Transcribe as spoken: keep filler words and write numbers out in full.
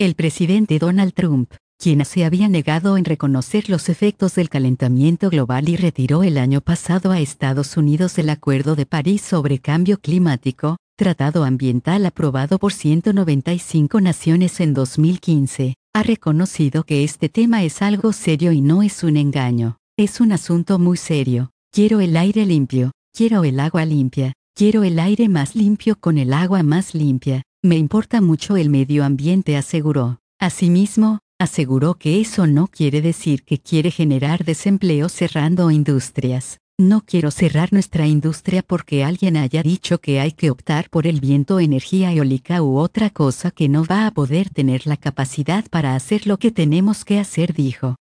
El presidente Donald Trump, quien se había negado en reconocer los efectos del calentamiento global y retiró el año pasado a Estados Unidos del Acuerdo de París sobre Cambio Climático, tratado ambiental aprobado por ciento noventa y cinco naciones en dos mil quince, ha reconocido que este tema es algo serio y no es un engaño. Es un asunto muy serio. Quiero el aire limpio, quiero el agua limpia, quiero el aire más limpio con el agua más limpia. Me importa mucho el medio ambiente, aseguró. Asimismo, aseguró que eso no quiere decir que quiere generar desempleo cerrando industrias. No quiero cerrar nuestra industria porque alguien haya dicho que hay que optar por el viento, energía eólica u otra cosa que no va a poder tener la capacidad para hacer lo que tenemos que hacer, dijo.